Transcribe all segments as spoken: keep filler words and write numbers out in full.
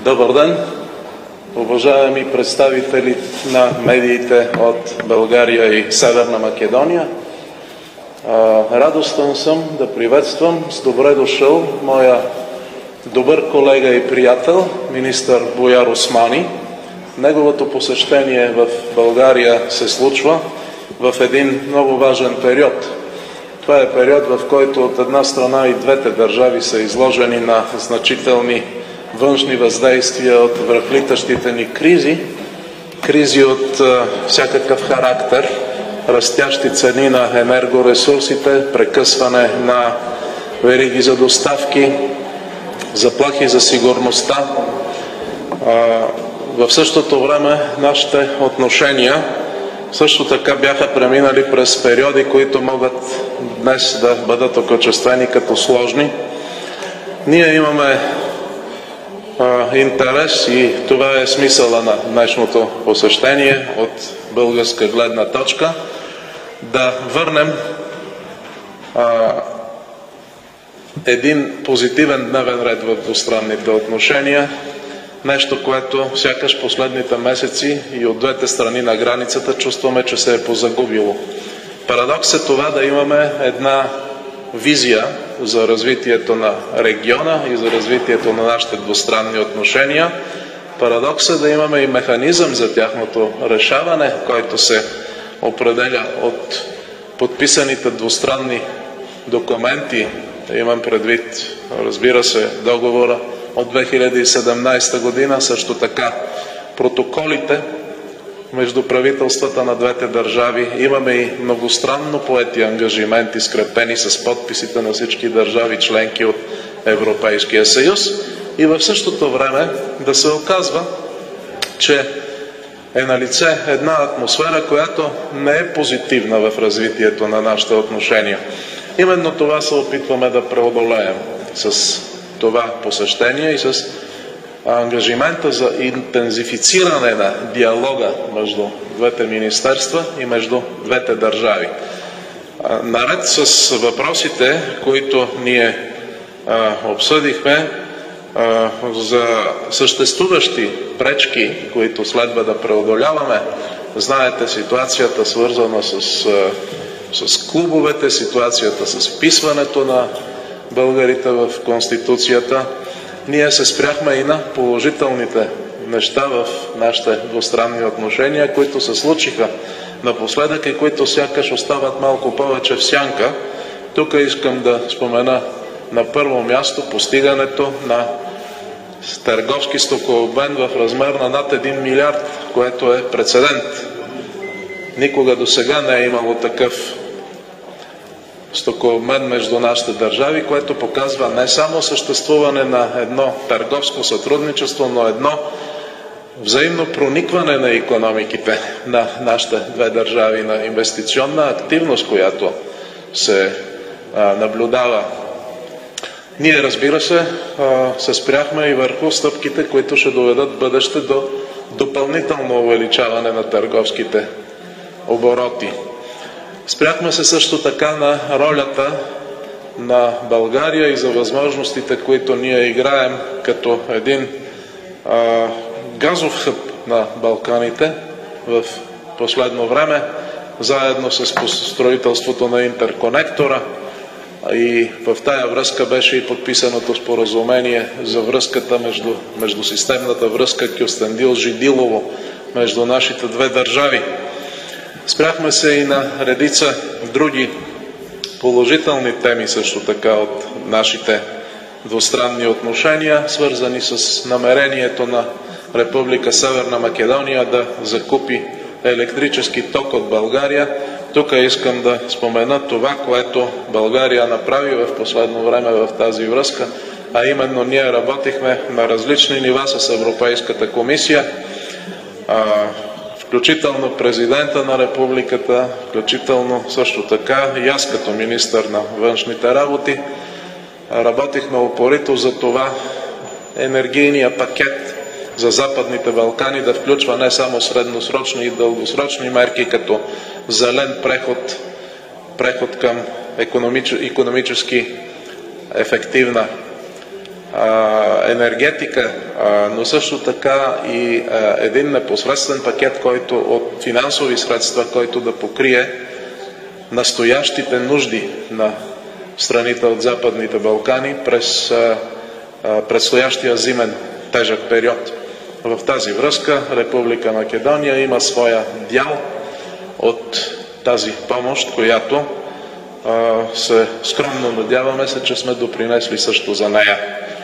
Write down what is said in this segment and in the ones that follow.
Добър ден, уважаеми представители на медиите от България и Северна Македония. Радостен съм да приветствам с добре дошъл моя добър колега и приятел, министър Буяр Османи. Неговото посещение в България се случва в един много важен период. Това е период, в който от една страна и двете държави са изложени на значителни външни въздействия от връхлитащите ни кризи, кризи от а, всякакъв характер, растящи цени на енергоресурсите, прекъсване на вериги за доставки, заплахи за сигурността. А, в същото време нашите отношения също така бяха преминали през периоди, които могат днес да бъдат окачествени като сложни. Ние имаме а, интерес, и това е смисъла на днешното посещение от българска гледна точка, да върнем а, един позитивен дневен ред в двустранните отношения, нещо, което сякаш последните месеци и от двете страни на границата чувстваме, че се е позагубило. Парадокс е това да имаме една визия за развитието на региона и за развитието на нашите двустранни отношения. Парадокс е да имаме и механизъм за тяхното решаване, който се определя от подписаните двустранни документи. Имам предвид, разбира се, договора от две хиляди и седемнадесета година, също така протоколите между правителствата на двете държави. Имаме и многостранно поети ангажименти, скрепени с подписите на всички държави членки от Европейския съюз. И в същото време да се оказва, че е налице една атмосфера, която не е позитивна в развитието на нашите отношения. Именно това се опитваме да преодолеем с това посещение и с ангажимента за интензифициране на диалога между двете министерства и между двете държави. Наред с въпросите, които ние а, обсъдихме а, за съществуващи пречки, които следва да преодоляваме, знаете ситуацията, свързана с, а, с клубовете, ситуацията с вписването на българите в Конституцията. Ние се спряхме и на положителните неща в нашите двустранни отношения, които се случиха напоследък и които сякаш остават малко повече в сянка. Тук искам да спомена на първо място постигането на търговски стокообмен в размер на над един милиард, което е прецедент. Никога до сега не е имало такъв стокообмен между нашите държави, което показва не само съществуване на едно търговско сътрудничество, но едно взаимно проникване на икономиките на нашите две държави, на инвестиционна активност, която се а, наблюдава. Ние, разбира се, а, се спряхме и върху стъпките, които ще доведат в бъдеще до допълнително увеличаване на търговските обороти. Спряхме се също така на ролята на България и за възможностите, които ние играем като един а, газов хъб на Балканите в последно време, заедно с строителството на интерконектора. И в тая връзка беше и подписаното споразумение за връзката между, между системната връзка Кюстендил-Жидилово между нашите две държави. Спряхме се и на редица други положителни теми също така от нашите двустранни отношения, свързани с намерението на Република Северна Македония да закупи електрически ток от България. Тук искам да спомена това, което България направи в последно време в тази връзка, а именно ние работихме на различни нива с Европейската комисия, включително президента на републиката, включително също така и аз като министър на външните работи. Работихме упорито за това енергийния пакет за Западните Балкани да включва не само средносрочни и дългосрочни мерки, като зелен преход, преход към икономически ефективна енергетика, но също така и един непосредствен пакет, който от финансови средства, който да покрие настоящите нужди на страните от Западните Балкани през предстоящия зимен тежък период. В тази връзка Република Македония има своя дял от тази помощ, която се скромно надяваме се, че сме допринесли също за нея.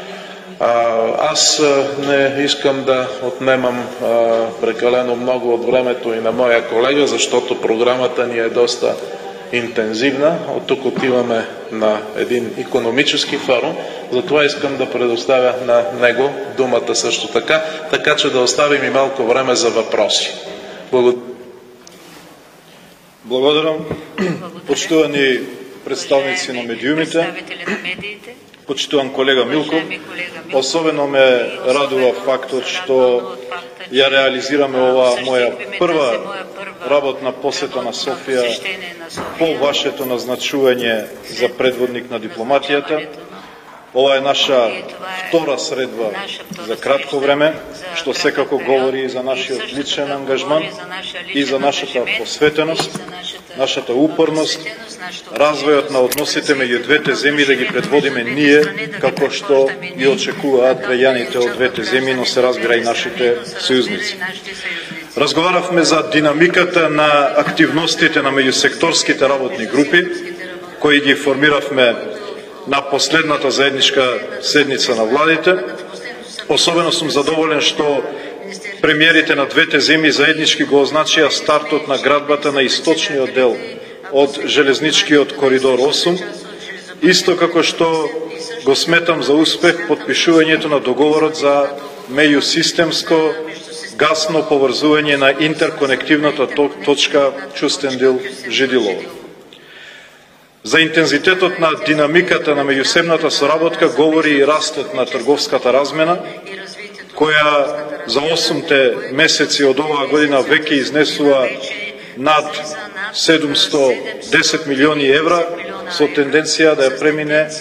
Аз не искам да отнемам прекалено много от времето и на моя колега, защото програмата ни е доста интензивна. От тук отиваме на един икономически форум, затова искам да предоставя на него думата също така, така че да оставим и малко време за въпроси. Благодаря. Благодаря. Почитувани представници на медиумите, почитуван колега Милков, особено ме радува фактот што ја реализираме ова моја прва работна посета на Софија по вашето назначување за предводник на дипломатијата. Ова е наша втора средба за кратко време, што секако говори за нашиот личен ангажман и за нашата посветеност, нашата упорност, развојот на односите меѓу двете земји да ги предводиме ние, како што и очекуваат граѓаните од двете земји, но се разбира и нашите сојузници. Разговаравме за динамиката на активностите на меѓусекторските работни групи, кои ги формиравме на последната заедничка седница на владите. Особено сум задоволен што премиерите на двете земји заеднички го означија стартот на градбата на источниот дел од железничкиот коридор осум, исто како што го сметам за успех подпишувањето на договорот за меѓусистемско гасно поврзување на интерконективната точка Чустендил-Жидилово. За интензитетот на динамиката на меѓусебната соработка говори и растот на трговската размена, која за осумте месеци од оваа година веќе изнесува над седумсто десет милиони евра, со тенденција да ја премине е,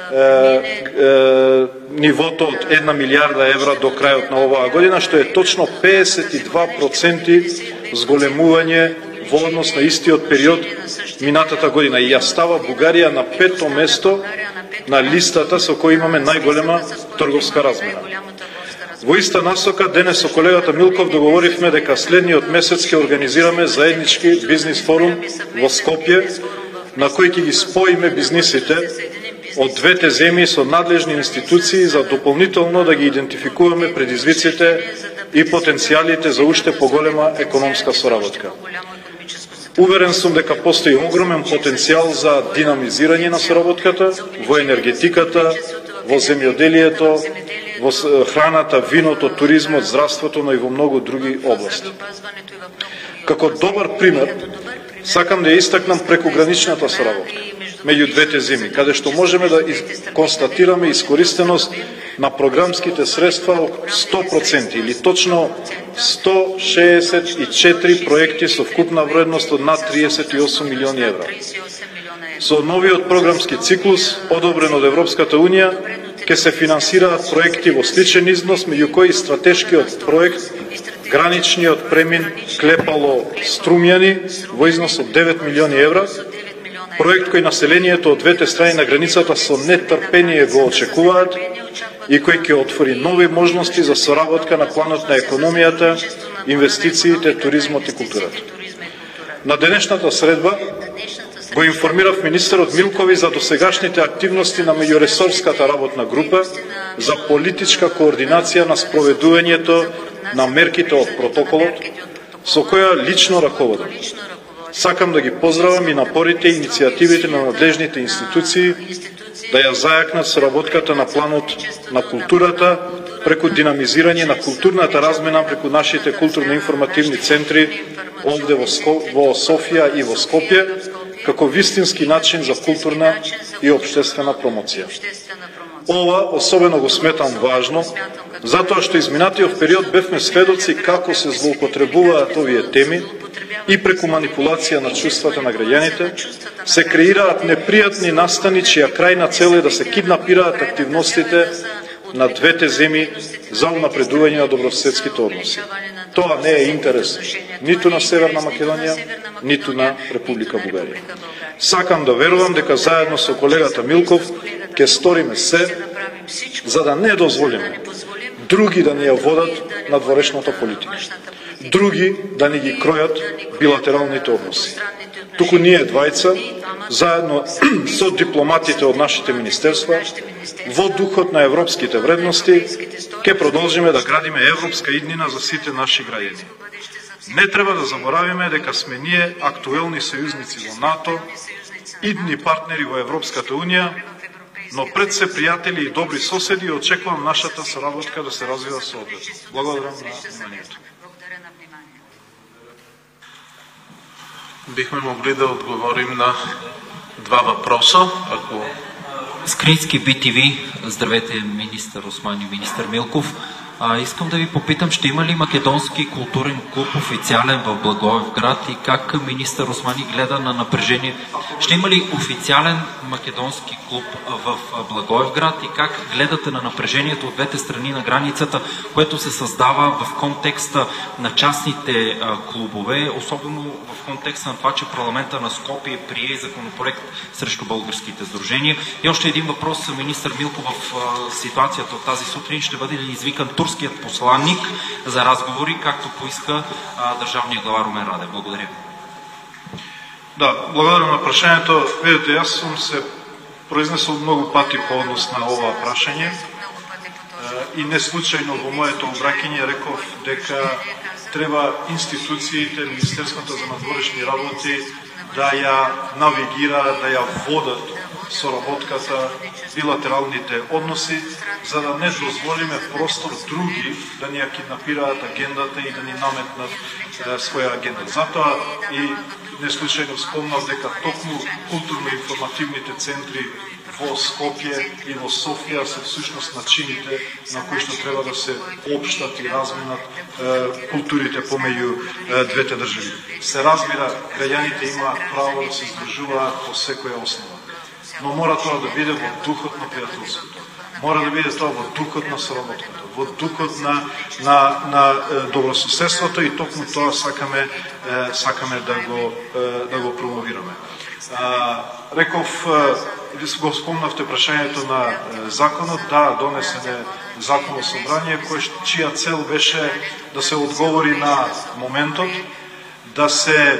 е, нивото од една милиарда евра до крајот на оваа година, што е точно педесет и два проценти зголемување во однос на истиот период минатата година. И ја става Бугарија на пето место на листата со која имаме најголема трговска размена. Во иста насока, денес со колегата Милков договоривме дека следниот месец ќе организираме заеднички бизнис форум во Скопје, на кој ќе ги споиме бизнисите од двете земји со надлежни институции за дополнително да ги идентификуваме предизвиците и потенцијалите за уште поголема економска соработка. Уверен сум дека постои огромен потенцијал за динамизирање на соработката во енергетиката, во земјоделието, во храната, виното, туризмот, здравството, но и во многу други области. Како добар пример, сакам да ја истакнам прекограничната соработка меѓу двете земји, каде што можеме да констатираме искористеност на програмските средства сто проценти или точно сто шеесет и четири проекти со вкупна вредност од над триесет и осум милиони евра. Со новиот програмски циклус, одобрен од Европската Унија, ќе се финансираат проекти во сличен износ, меѓу кои стратешкиот проект граничниот премин Клепало-Струмјани во износ од девет милиони евра, проект кој населението од двете страни на границата со нетрпение го очекуваат и кој ќе отвори нови можности за соработка на планот на економијата, инвестициите, туризмот и културата. На денешната средба го информирав министерот Милкови за досегашните активности на меѓуресорската работна група за политичка координација на спроведувањето на мерките од протоколот, со која лично раководам. Сакам да ги поздравам и напорите и иницијативите на надлежните институции да ја зајакнат соработката на планот на културата преку динамизирање на културната размена преку нашите културно-информативни центри овде во Софија и во Скопје, како вистински начин за културна и општествена промоција. Ова особено го сметам важно, затоа што изминатиот период бевме сведоци како се злоупотребуваат овие теми и преку манипулација на чувствата на граѓаните, се креираат непријатни настани чија крајна цел е да се киднапираат активностите на двете земји за унапредување на добрососедските односи. Тоа не е интерес ниту на Северна Македонија, ниту на Република Бугарија. Сакам да верувам дека заедно со колегата Милков ќе сториме се за да не дозволиме други да ни ја водат на дворешната политика, други да ни ги кројат билатералните односи. Туку ние двајца, заедно со дипломатите од нашите министерства, во духот на европските вредности, ќе продолжиме да градиме европска иднина за сите наши граѓани. Не треба да заборавиме дека сме ние актуелни сојузници во НАТО, идни партнери во Европската Унија, но пред се пријатели и добри соседи и очекувам нашата соработка да се развива соодветно. Благодарам на вниманието. Бихме могли да отговорим на два въпроса, ако... Скрински Би Ти Ви, здравейте, министър Осман и министър Милков. А, искам да ви попитам, ще има ли македонски културен клуб официален в Благоевград и как министър Османи гледа на напрежение? Ще има ли официален македонски клуб в Благоевград и как гледате на напрежението от двете страни на границата, което се създава в контекста на частните а, клубове, особено в контекста на това, че парламента на Скопие прие законопроект срещу българските сдружения? И още един въпрос, министър Милков, в а, ситуацията от тази сутрин ще бъде ли извикан турският посланник за разговори, както поиска а, държавния глава Румен Радев? Благодаря. Да, благодарам на прашањето. Видите, јас сум се произнесол многу пати по однос на ова прашање и не случајно во моето обраќање реков дека треба институциите, Министерството за надворешни работи да ја навигира, да ја водат соработката, билатералните односи, за да не дозволиме простор други да ни ја киднапираат агендата и да ни наметнат е, своја агенда. Затоа и не случајно спомнав дека токму културно-информативните центри во Скопје и во Софија се всушност начините на кои што треба да се општат и разменат е, културите помеѓу е, двете држави. Се разбира, граѓаните имаат право да се здружуваат по секоја основа. Но мора тоа да биде во духот на пријателството. Мора да биде тоа во духот на соработката, во духот на, на, на е, добрососедството и токму тоа сакаме, е, сакаме да го, е, да го промовираме. А, реков, е, го спомнавте прашањето на е, законот, да, донесен е законно собрание, кој чија цел беше да се одговори на моментот, да се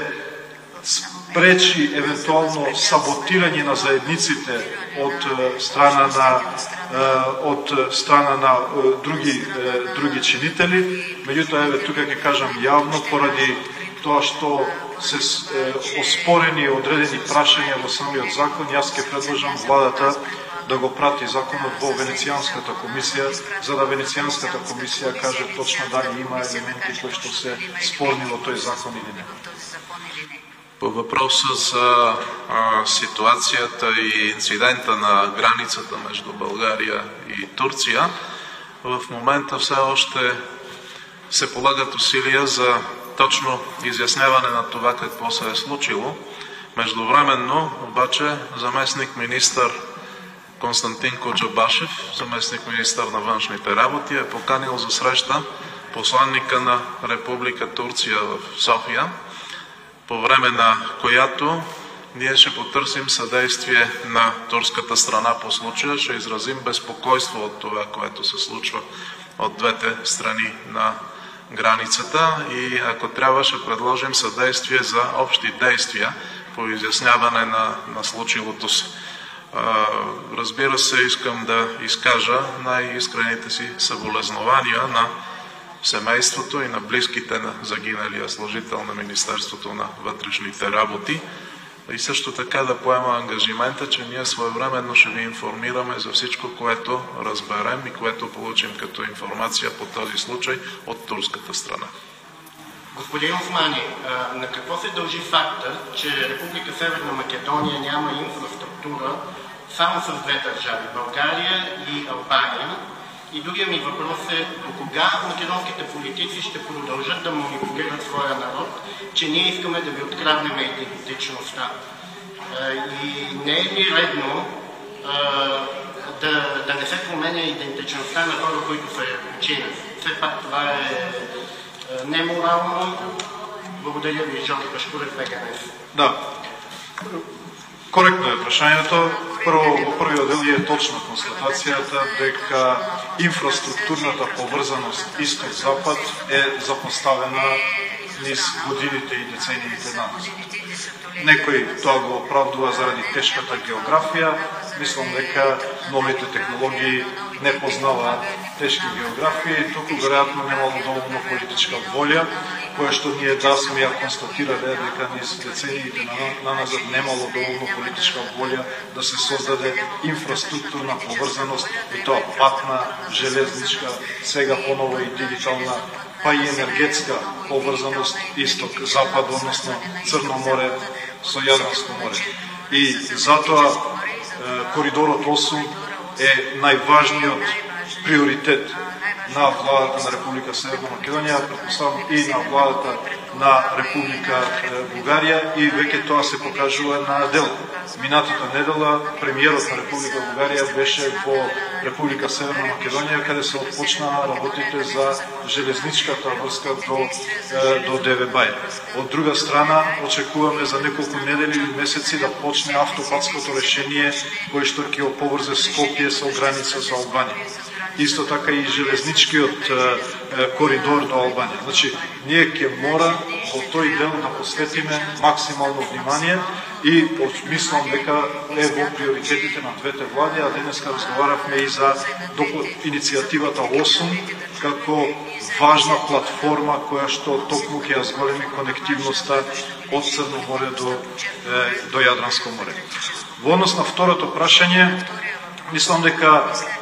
спречи евентуално саботирање на заедниците од страна на од страна на други други чинители. Меѓутоа, еве тука ќе кажам јавно, поради тоа што се оспорени одредени прашања во самиот закон, јас ќе предложам владата да го прати законот во Венецијанската комисија, за да Венецијанската комисија каже точно дали има елементи кои што се спорни во тој закон или не. По въпроса за а, ситуацията и инцидента на границата между България и Турция, в момента все още се полагат усилия за точно изясняване на това какво се е случило. Междувременно, обаче, заместник министър Константин Коджабашев, заместник министър на външните работи, е поканил за среща посланника на Република Турция в София, по време на която ние ще потърсим съдействие на турската страна по случая, ще изразим безпокойство от това, което се случва от двете страни на границата и ако трябва ще предложим съдействие за общи действия по изясняване на, на случилото се. Разбира се, искам да изкажа най-искрените си съболезнования на семейството и на близките на загиналия служител на Министерството на вътрешните работи и също така да поема ангажимента, че ние своевременно ще ви информираме за всичко, което разберем и което получим като информация по този случай от турската страна. Господин Османи, на какво се дължи факта, че Република Северна Македония няма инфраструктура само с две държави – България и Албания? И другия ми въпрос е, до кога македонските политици ще продължат да манипулират своя народ, че ние искаме да ви откраднем идентичността? И не е ли редно да, да не се променя идентичността на хора, които са починали. Все пак това е неморално. Благодаря ви, Жорж Башкулев, БГНС. Да. Коректно е прашањето. Прво, во првиот дел е точна констатацијата дека инфраструктурната поврзаност исток-запад е запоставена низ годините и децениите назад. Некој тоа го оправдува заради тешката географија. Мислам дека новите технологии не познава тешки географии, туку веројатно немало доволно политичка волја, која што ние да сме ја констатирале дека низ децениите на назад немало доволно политичка волја да се создаде инфраструктурна поврзаност, и тоа патна, железничка, сега поново и дигитална, па и енергетска поврзаност исток-запад, односно Црно море со Јадранско море. И затоа коридорот осум е најважниот приоритет на владата на Република Северна Македонија, претпоставам и на владата на Република Бугарија, и веќе тоа се покажува на дело. Минатата недела премиерот на Република Бугарија беше во Република Северна Македонија, каде се отпочнаа работите за железничката врска до, до Девебај. Од друга страна, очекуваме за неколку недели или месеци да почне автопатското решение кој што ќе го поврзе Скопје со граница со Албанија. Исто така и железничкиот е, коридор до Албанија. Значи, ние ќе мора во тој дел да посветиме максимално внимание, и мислам дека е во приоритетите на двете влади, а денеска разговаравме и за иницијативата осум како важна платформа која што токму ќе ја зголеми конективноста од Црно море до, е, до Јадранско море. Во однос на второто прашање, мислам дека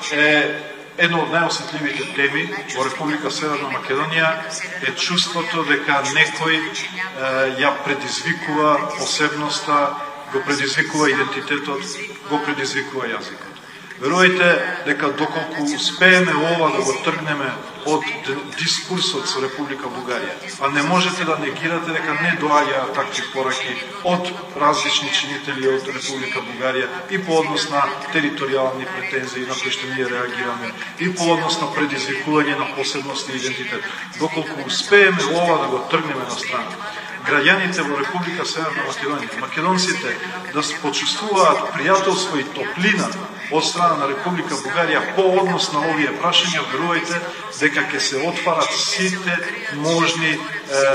е едно од најосетливите теми во Република Северна Македонија е чувството дека некој е, ја предизвикува посебноста, го предизвикува идентитетот, го предизвикува јазикот. Верувајте дека доколку успееме ова да го тргнеме од дискурсот со Република Бугарија, а не можете да негирате дека не доаѓаат такви пораки од различни чинители од Република Бугарија и по однос на територијални претензии на кои што ние реагираме, и по однос на предизвикување на посебност и идентитет. Доколку успееме ова да го тргнеме на страна, граѓаните во Република Северна Македонија, македонците, да се почувствуваат пријателство и топлина од страна на Република Бугарија по однос на овие прашања, верувајте дека ќе се отварат сите можни, е,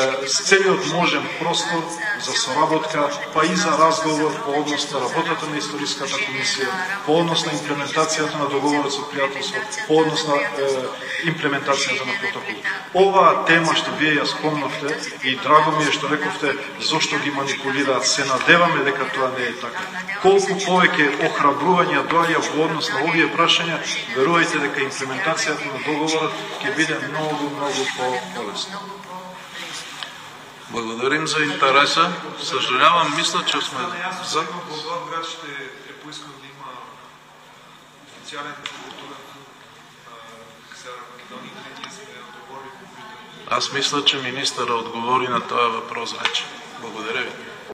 целиот можен простор за соработка, па и за разговор по однос на работата на Историската комисија, по однос на имплементацијата на договорот со пријателство, по однос на е, имплементацијата на протокол. Оваа тема што вие ја спомнавте, и драго ми е што рековте зошто ги манипулираат, се надеваме дека тоа не е така. Колку повеќе охрабрувања доаѓа во однос на овие прашања, верувајте дека имплементацијата на договорот ќе биде многу, многу по-полесна. Благодарим за интереса. Съжалявам, мисля, че сме за... Благоевград ще е поискал да има официален културен клуб Северна Македония, къде ние сме отговорили. Аз мисля, че министъра отговори на този въпрос вече. Благодаря ви.